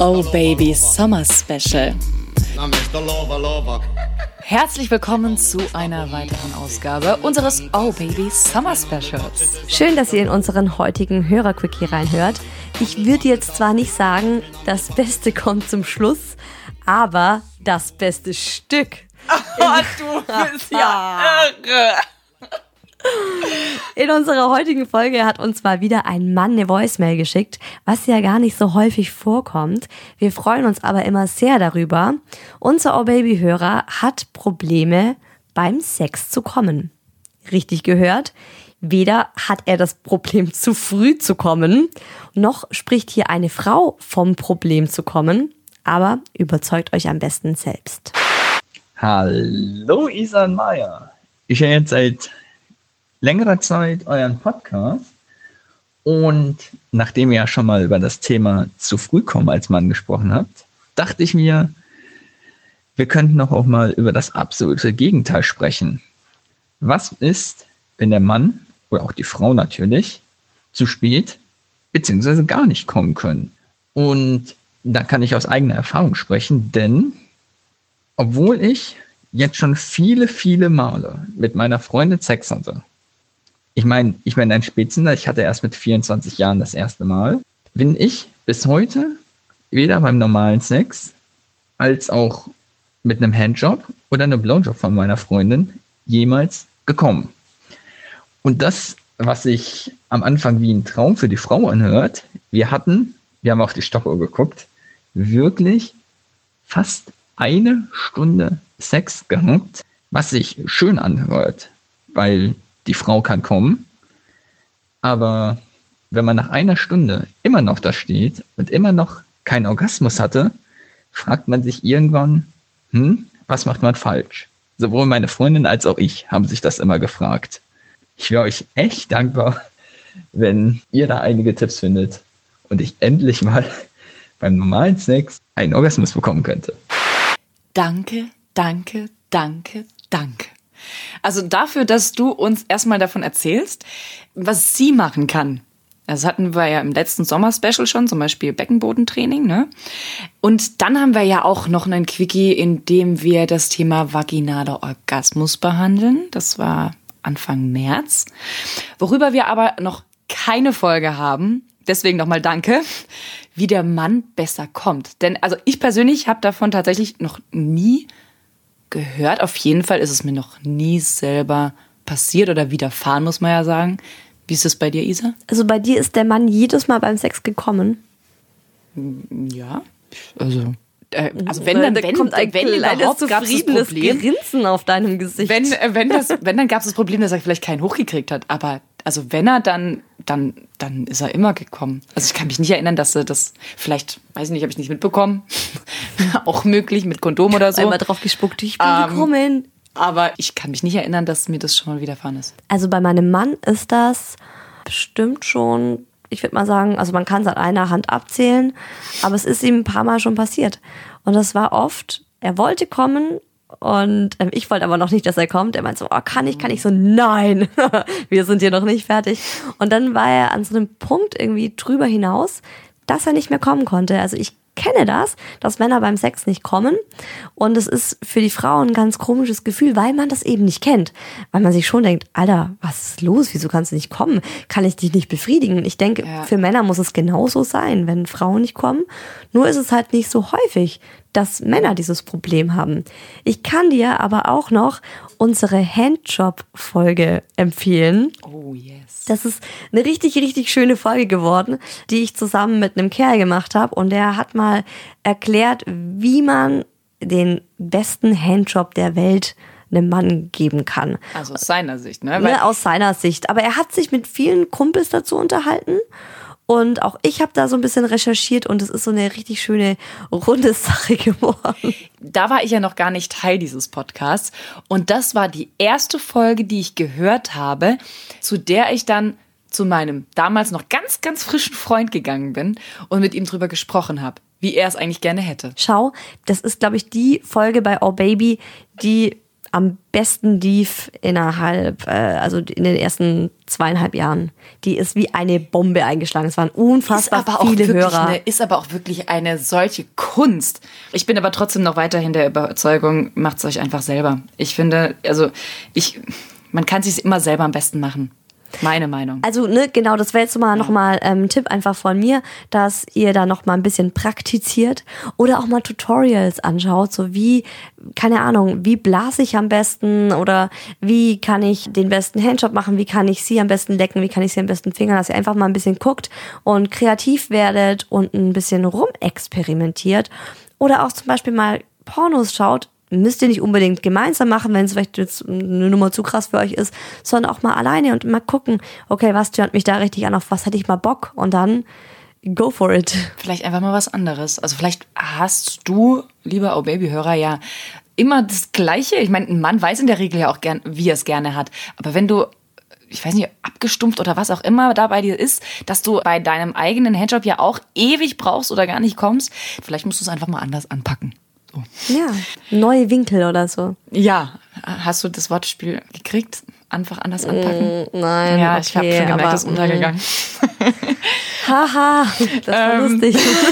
Oh Baby Summer Special. Herzlich willkommen zu einer weiteren Ausgabe unseres Oh Baby Summer Specials. Schön, dass ihr in unseren heutigen Hörerquickie reinhört. Ich würde jetzt zwar nicht sagen, das Beste kommt zum Schluss, aber das beste Stück. Oh, du bist ja irre. In unserer heutigen Folge hat uns mal wieder ein Mann eine Voicemail geschickt, was ja gar nicht so häufig vorkommt. Wir freuen uns aber immer sehr darüber. Unser Oh-Baby-Hörer hat Probleme beim Sex zu kommen. Richtig gehört, weder hat er das Problem zu früh zu kommen, noch spricht hier eine Frau vom Problem zu kommen, aber überzeugt euch am besten selbst. Hallo Isa und Maya. Ich höre jetzt seit längerer Zeit euren Podcast und nachdem ihr ja schon mal über das Thema zu früh kommen als Mann gesprochen habt, dachte ich mir, wir könnten doch auch mal über das absolute Gegenteil sprechen. Was ist, wenn der Mann oder auch die Frau natürlich zu spät bzw. gar nicht kommen können? Und da kann ich aus eigener Erfahrung sprechen, denn obwohl ich jetzt schon viele Male mit meiner Freundin Sex hatte, ich bin ein Spätzünder, ich hatte erst mit 24 Jahren das erste Mal, bin ich bis heute weder beim normalen Sex als auch mit einem Handjob oder einem Blowjob von meiner Freundin jemals gekommen. Und das, was sich am Anfang wie ein Traum für die Frau anhört, wir haben auf die Stoppuhr geguckt, wirklich fast 1 Stunde Sex gehabt, was sich schön anhört, weil die Frau kann kommen, aber wenn man nach 1 Stunde immer noch da steht und immer noch keinen Orgasmus hatte, fragt man sich irgendwann, was macht man falsch? Sowohl meine Freundin als auch ich haben sich das immer gefragt. Ich wäre euch echt dankbar, wenn ihr da einige Tipps findet und ich endlich mal beim normalen Sex einen Orgasmus bekommen könnte. Danke. Also dafür, dass du uns erstmal davon erzählst, was sie machen kann. Das hatten wir ja im letzten Sommer-Special schon, zum Beispiel Beckenbodentraining, ne? Und dann haben wir ja auch noch einen Quickie, in dem wir das Thema vaginaler Orgasmus behandeln. Das war Anfang März. Worüber wir aber noch keine Folge haben, deswegen nochmal danke, wie der Mann besser kommt. Denn also ich persönlich habe davon tatsächlich noch nie gehört. Auf jeden Fall ist es mir noch nie selber passiert oder widerfahren, muss man ja sagen. Wie ist es bei dir, Isa? Also bei dir ist der Mann jedes Mal beim Sex gekommen? Ja, also wenn kommt ein überhaupt gab es das Problem, Grinsen auf deinem Gesicht. Wenn dann gab es das Problem, dass er vielleicht keinen hochgekriegt hat. Aber also wenn er dann ist er immer gekommen. Also ich kann mich nicht erinnern, dass er das vielleicht, weiß ich nicht, habe ich nicht mitbekommen. Auch möglich mit Kondom oder so. Einmal drauf gespuckt, ich bin gekommen. Aber ich kann mich nicht erinnern, dass mir das schon mal widerfahren ist. Also bei meinem Mann ist das bestimmt schon, ich würde mal sagen, also man kann es an einer Hand abzählen, aber es ist ihm ein paar Mal schon passiert. Und das war oft, er wollte kommen und ich wollte aber noch nicht, dass er kommt. Er meinte so, oh, kann ich? So, nein, wir sind hier noch nicht fertig. Und dann war er an so einem Punkt irgendwie drüber hinaus, dass er nicht mehr kommen konnte. Also ich kenne das, dass Männer beim Sex nicht kommen und es ist für die Frau ein ganz komisches Gefühl, weil man das eben nicht kennt, weil man sich schon denkt, Alter, was ist los, wieso kannst du nicht kommen, kann ich dich nicht befriedigen? Ich denke, Für Männer muss es genauso sein, wenn Frauen nicht kommen, nur ist es halt nicht so häufig, dass Männer dieses Problem haben. Ich kann dir aber auch noch unsere Handjob-Folge empfehlen. Oh yes. Das ist eine richtig schöne Folge geworden, die ich zusammen mit einem Kerl gemacht habe. Und der hat mal erklärt, wie man den besten Handjob der Welt einem Mann geben kann. Also aus seiner Sicht, ne? Aus seiner Sicht. Aber er hat sich mit vielen Kumpels dazu unterhalten. Und auch ich habe da so ein bisschen recherchiert und es ist so eine richtig schöne, runde Sache geworden. Da war ich ja noch gar nicht Teil dieses Podcasts. Und das war die erste Folge, die ich gehört habe, zu der ich dann zu meinem damals noch ganz frischen Freund gegangen bin und mit ihm drüber gesprochen habe, wie er es eigentlich gerne hätte. Schau, das ist, glaube ich, die Folge bei Oh Baby, die am besten lief also in den ersten 2,5 Jahren. Die ist wie eine Bombe eingeschlagen. Es waren unfassbar viele Hörer. Ist aber auch wirklich eine solche Kunst. Ich bin aber trotzdem noch weiterhin der Überzeugung, macht's euch einfach selber. Ich finde, man kann es sich immer selber am besten machen. Meine Meinung. Also, genau, das wäre jetzt nochmal ein Tipp einfach von mir, dass ihr da nochmal ein bisschen praktiziert oder auch mal Tutorials anschaut, so wie, keine Ahnung, wie blase ich am besten oder wie kann ich den besten Handjob machen, wie kann ich sie am besten lecken, wie kann ich sie am besten fingern, dass ihr einfach mal ein bisschen guckt und kreativ werdet und ein bisschen rumexperimentiert oder auch zum Beispiel mal Pornos schaut. Müsst ihr nicht unbedingt gemeinsam machen, wenn es vielleicht jetzt eine Nummer zu krass für euch ist, sondern auch mal alleine und mal gucken, okay, was stört mich da richtig an, auf was hätte ich mal Bock und dann go for it. Vielleicht einfach mal was anderes. Also vielleicht hast du, lieber Oh Baby-Hörer, ja immer das Gleiche. Ich meine, ein Mann weiß in der Regel ja auch gern, wie er es gerne hat. Aber wenn du, ich weiß nicht, abgestumpft oder was auch immer da bei dir ist, dass du bei deinem eigenen Handjob ja auch ewig brauchst oder gar nicht kommst, vielleicht musst du es einfach mal anders anpacken. So. Ja, neue Winkel oder so. Ja, hast du das Wortspiel gekriegt? Einfach anders anpacken? Nein, ja, okay, ich habe schon gemerkt, das ist untergegangen. Haha, das war lustig.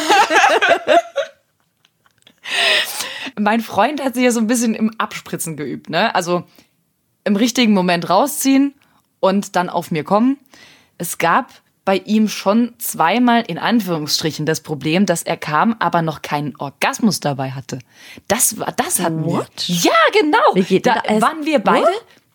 Mein Freund hat sich ja so ein bisschen im Abspritzen geübt, ne? Also im richtigen Moment rausziehen und dann auf mir kommen. Es gab bei ihm schon zweimal in Anführungsstrichen das Problem, dass er kam, aber noch keinen Orgasmus dabei hatte. Das hatten wir. Ja, genau. Wie geht da das? waren wir beide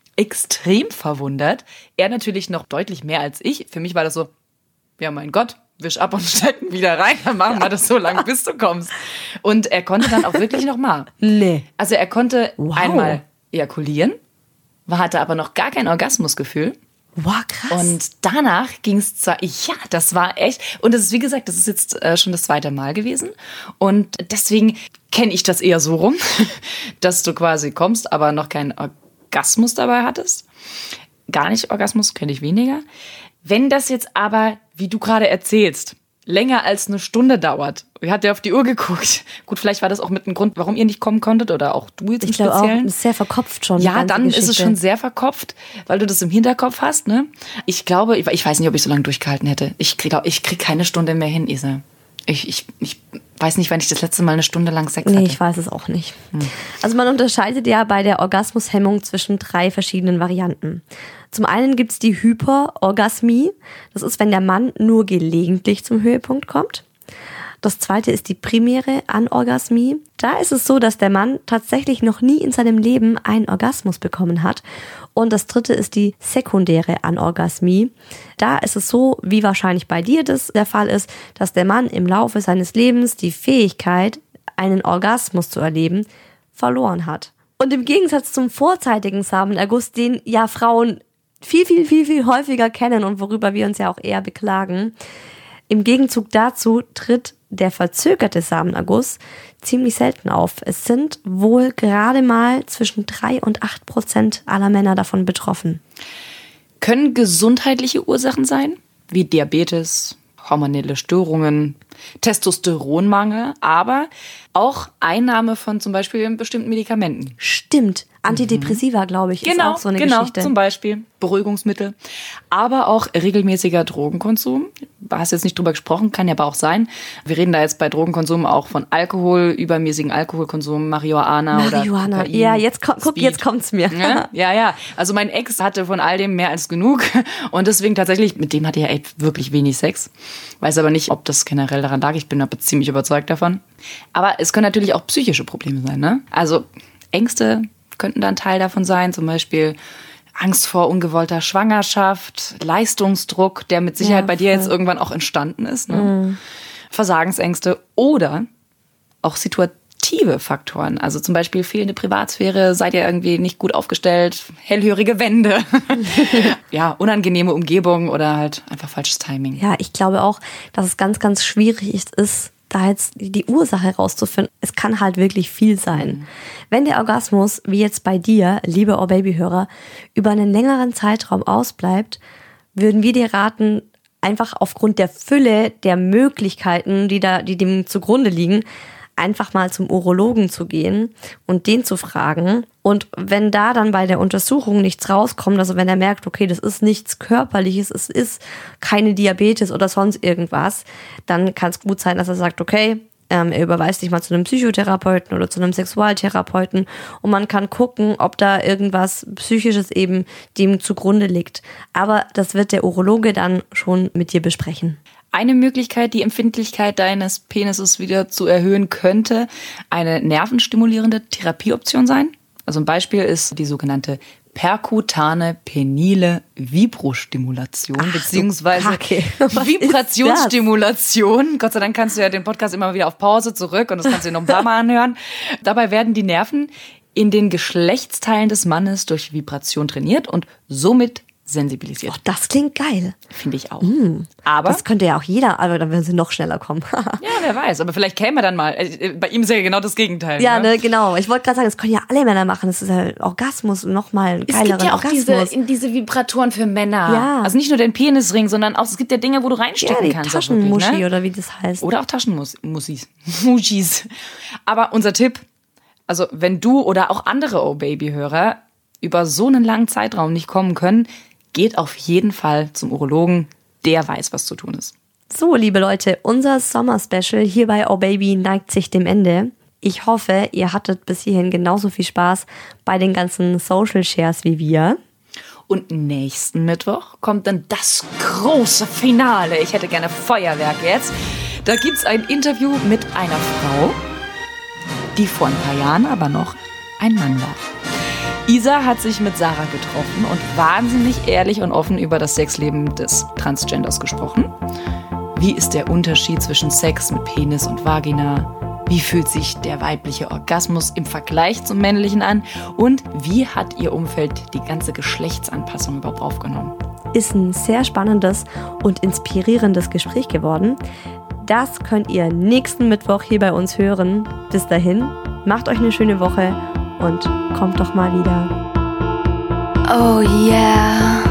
extrem verwundert. Er natürlich noch deutlich mehr als ich. Für mich war das so, ja mein Gott, wisch ab und stecken wieder rein, dann machen wir das so lange, bis du kommst. Und er konnte dann auch wirklich noch mal. Nee. Also er konnte einmal ejakulieren, hatte aber noch gar kein Orgasmusgefühl. Wow, krass. Und danach ging es das war echt. Und das ist, wie gesagt, das ist jetzt schon das 2. Mal gewesen. Und deswegen kenne ich das eher so rum, dass du quasi kommst, aber noch keinen Orgasmus dabei hattest. Gar nicht Orgasmus, kenne ich weniger. Wenn das jetzt aber, wie du gerade erzählst, länger als eine Stunde dauert. Ihr habt ja auf die Uhr geguckt. Gut, vielleicht war das auch mit einem Grund, warum ihr nicht kommen konntet oder auch du jetzt im Speziellen. Ich glaube auch, ist sehr verkopft schon. Ja, dann ist es schon sehr verkopft, weil du das im Hinterkopf hast, ne? Ich glaube, ich weiß nicht, ob ich so lange durchgehalten hätte. Ich krieg keine Stunde mehr hin, Isa. Ich weiß nicht, wann ich das letzte Mal eine Stunde lang Sex hatte. Nee, ich weiß es auch nicht. Also man unterscheidet ja bei der Orgasmushemmung zwischen 3 verschiedenen Varianten. Zum einen gibt's die Hyperorgasmie. Das ist, wenn der Mann nur gelegentlich zum Höhepunkt kommt. Das zweite ist die primäre Anorgasmie. Da ist es so, dass der Mann tatsächlich noch nie in seinem Leben einen Orgasmus bekommen hat. Und das dritte ist die sekundäre Anorgasmie. Da ist es so, wie wahrscheinlich bei dir das der Fall ist, dass der Mann im Laufe seines Lebens die Fähigkeit, einen Orgasmus zu erleben, verloren hat. Und im Gegensatz zum vorzeitigen Samenerguss, den ja Frauen viel häufiger kennen und worüber wir uns ja auch eher beklagen, im Gegenzug dazu tritt der verzögerte Samenerguss ziemlich selten auf. Es sind wohl gerade mal zwischen 3 und 8% aller Männer davon betroffen. Können gesundheitliche Ursachen sein, wie Diabetes, hormonelle Störungen, Testosteronmangel, aber auch Einnahme von zum Beispiel bestimmten Medikamenten. Stimmt. Antidepressiva, glaube ich, ist auch so eine Geschichte. Genau, zum Beispiel Beruhigungsmittel, aber auch regelmäßiger Drogenkonsum. Du hast jetzt nicht drüber gesprochen, kann ja aber auch sein. Wir reden da jetzt bei Drogenkonsum auch von Alkohol, übermäßigen Alkoholkonsum, Marihuana oder Kokain. Ja, jetzt kommt's mir. Ja. Also mein Ex hatte von all dem mehr als genug und deswegen tatsächlich, mit dem hatte er wirklich wenig Sex. Weiß aber nicht, ob das generell daran lag. Ich bin aber ziemlich überzeugt davon. Aber es können natürlich auch psychische Probleme sein, ne? Also Ängste könnten da ein Teil davon sein, zum Beispiel Angst vor ungewollter Schwangerschaft, Leistungsdruck, der mit Sicherheit bei dir jetzt irgendwann auch entstanden ist, ne? Versagensängste oder auch situative Faktoren, also zum Beispiel fehlende Privatsphäre, seid ihr irgendwie nicht gut aufgestellt, hellhörige Wände, ja, unangenehme Umgebung oder halt einfach falsches Timing. Ja, ich glaube auch, dass es ganz schwierig ist, da jetzt die Ursache rauszufinden. Es kann halt wirklich viel sein. Wenn der Orgasmus, wie jetzt bei dir, liebe Oh Baby-Hörer, über einen längeren Zeitraum ausbleibt, würden wir dir raten, einfach aufgrund der Fülle der Möglichkeiten, die dem zugrunde liegen, einfach mal zum Urologen zu gehen und den zu fragen. Und wenn da dann bei der Untersuchung nichts rauskommt, also wenn er merkt, okay, das ist nichts Körperliches, es ist keine Diabetes oder sonst irgendwas, dann kann es gut sein, dass er sagt, okay, er überweist dich mal zu einem Psychotherapeuten oder zu einem Sexualtherapeuten und man kann gucken, ob da irgendwas Psychisches eben dem zugrunde liegt. Aber das wird der Urologe dann schon mit dir besprechen. Eine Möglichkeit, die Empfindlichkeit deines Penises wieder zu erhöhen, könnte eine nervenstimulierende Therapieoption sein. Also ein Beispiel ist die sogenannte perkutane penile Vibrostimulation, beziehungsweise Vibrationsstimulation. Gott sei Dank kannst du ja den Podcast immer wieder auf Pause zurück und das kannst du dir noch ein paar Mal anhören. Dabei werden die Nerven in den Geschlechtsteilen des Mannes durch Vibration trainiert und somit sensibilisiert. Oh, das klingt geil. Finde ich auch. Aber das könnte ja auch jeder, aber dann würden sie noch schneller kommen. Ja, wer weiß. Aber vielleicht käme er dann mal. Bei ihm ist ja genau das Gegenteil. Ja, ne, genau. Ich wollte gerade sagen, das können ja alle Männer machen. Das ist ja Orgasmus und nochmal ein geileren Orgasmus. Es gibt ja auch diese Vibratoren für Männer. Ja. Also nicht nur den Penisring, sondern auch, es gibt ja Dinge, wo du reinstecken die kannst. Taschenmuschi wirklich, ne? oder wie das heißt. Oder auch Taschenmuschis. Aber unser Tipp, also wenn du oder auch andere Oh-Baby-Hörer über so einen langen Zeitraum nicht kommen können, geht auf jeden Fall zum Urologen, der weiß, was zu tun ist. So, liebe Leute, unser Sommer-Special hier bei Oh Baby neigt sich dem Ende. Ich hoffe, ihr hattet bis hierhin genauso viel Spaß bei den ganzen Social-Shares wie wir. Und nächsten Mittwoch kommt dann das große Finale. Ich hätte gerne Feuerwerk jetzt. Da gibt's ein Interview mit einer Frau, die vor ein paar Jahren aber noch ein Mann war. Isa hat sich mit Sarah getroffen und wahnsinnig ehrlich und offen über das Sexleben des Transgenders gesprochen. Wie ist der Unterschied zwischen Sex mit Penis und Vagina? Wie fühlt sich der weibliche Orgasmus im Vergleich zum männlichen an? Und wie hat ihr Umfeld die ganze Geschlechtsanpassung überhaupt aufgenommen? Ist ein sehr spannendes und inspirierendes Gespräch geworden. Das könnt ihr nächsten Mittwoch hier bei uns hören. Bis dahin, macht euch eine schöne Woche und kommt doch mal wieder. Oh yeah.